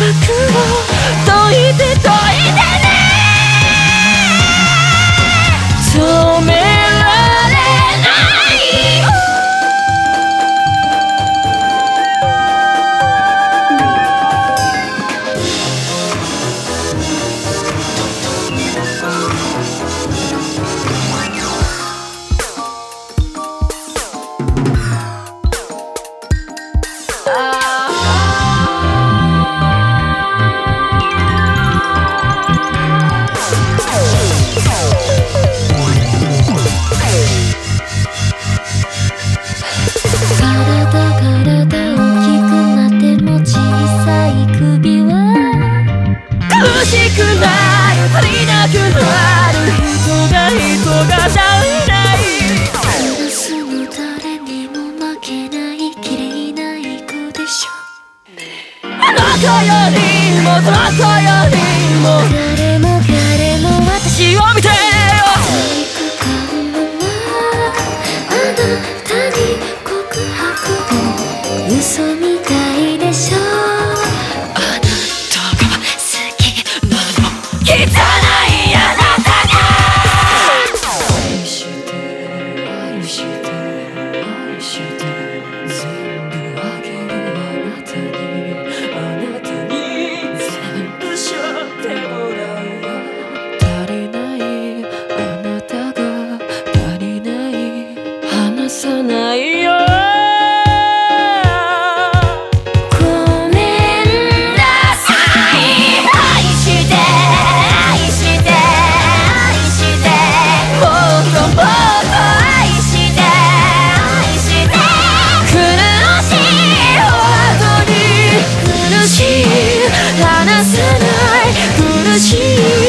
どいてどいてね止められない苦しくなる足りなくなる人が足りないクラスの誰にも負けない綺麗な子でしょあの子よりもその子よりも誰も彼も私を見てよあなたに告白も嘘みたいでしょあなたが好きなの汚いあなたが愛して愛して愛して全部あげるあなたに全部背負ってもらうよ足りないあなたが足りない離さないよ離さない苦しい